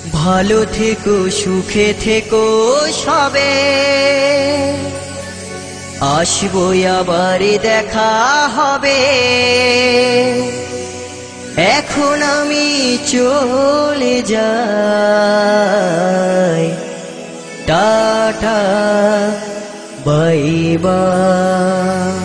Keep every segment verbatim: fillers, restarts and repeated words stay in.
ভালো থেকো সুখে থেকো সবে, আসবো আবার দেখা হবে। এখন আমি চলে যাই, টাটা বাই বাই।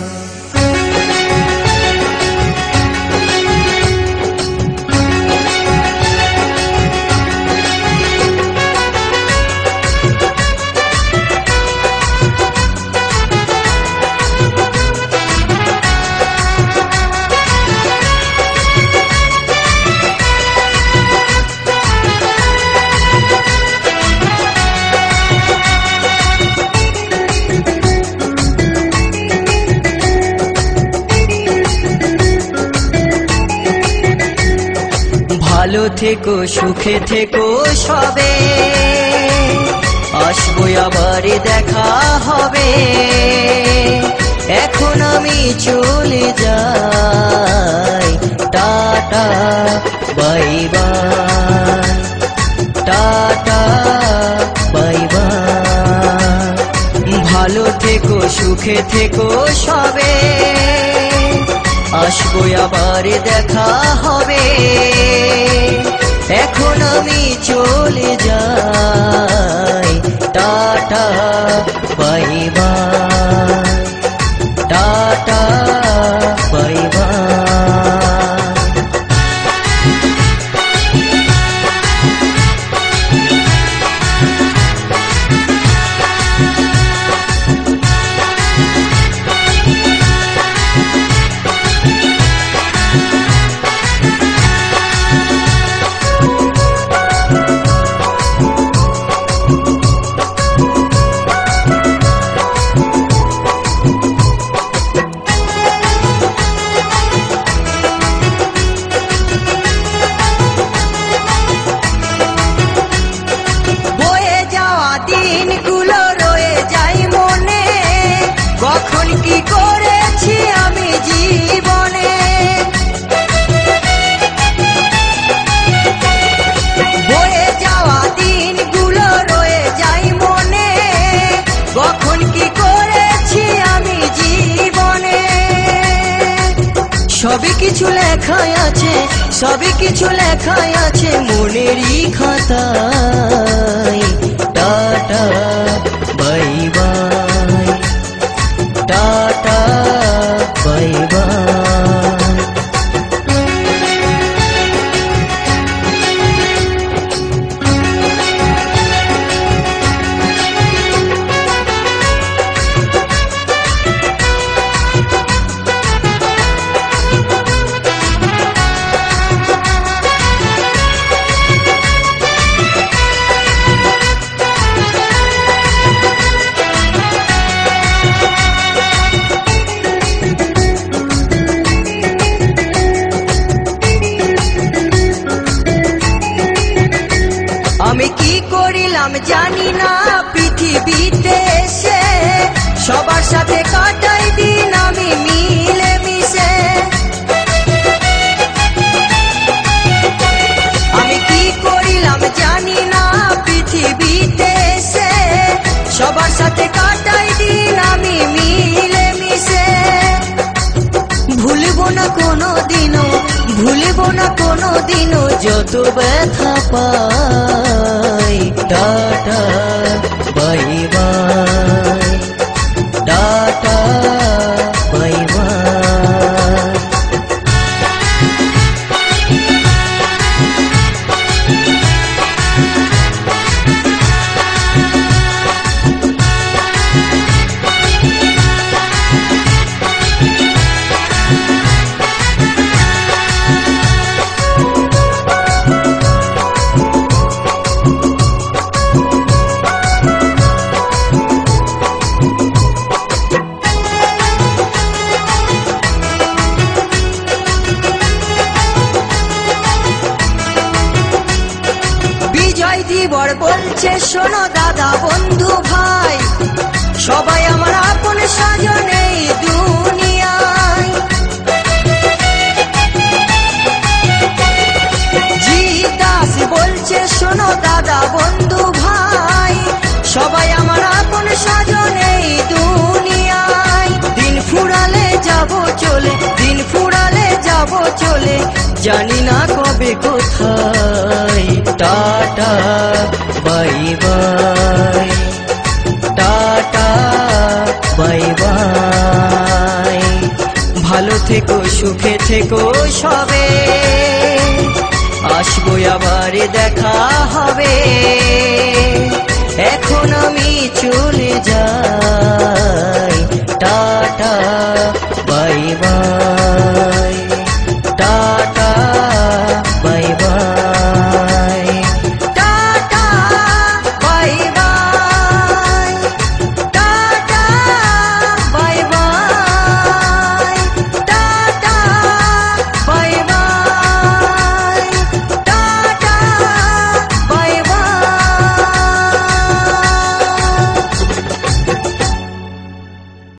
ভালো থেকো সুখে থেকো সবে, আসবো আবার দেখা হবে। এখন আমি চলে যাই, tata bye bye, tata bye bye. ভালো থেকো সুখে থেকো সবে, আসবো আবার দেখা হবে। এখন আমি চলে যাই, tata bye bye, tata bye bye. সবই কিছু লেখাই আছে, সবই কিছু লেখাই আছে মনেরই খাতায়। Tata bye bye, tata bye bye. আমি কি করিলাম জানি না পৃথিবীতে এসে, সবার সাথে কাটাই দিন আমি মিলে মিশে। আমি কি করিলাম জানি না পৃথিবীতে এসে, সবার সাথে কাটাই দিন আমি মিলে মিশে। ভুলবো না কোনো দিনও, ভুলবো না কোনো দিনও যত ব্যথা পাই। Tata bye bye, tata bye bye. দিবর বলছে শোনো দাদা বন্ধু ভাই, সবাই আমার আপন সাজন এই দুনিয়ায়। জি দাস বলছে শোনো দাদা বন্ধু ভাই সবাই আমার আপন স্বজন এই দুনিয়ায়। দিন ফুরালে যাব চলে, দিন ফুরালে যাব চলে, জানি না কবে কোথায়। Tata bye bye, tata bye bye. ভালো থেকো, সুখে থেকো সবে, আসবো আবার দেখা হবে। এখন আমি চলে যাই, টাটা বাই বাই।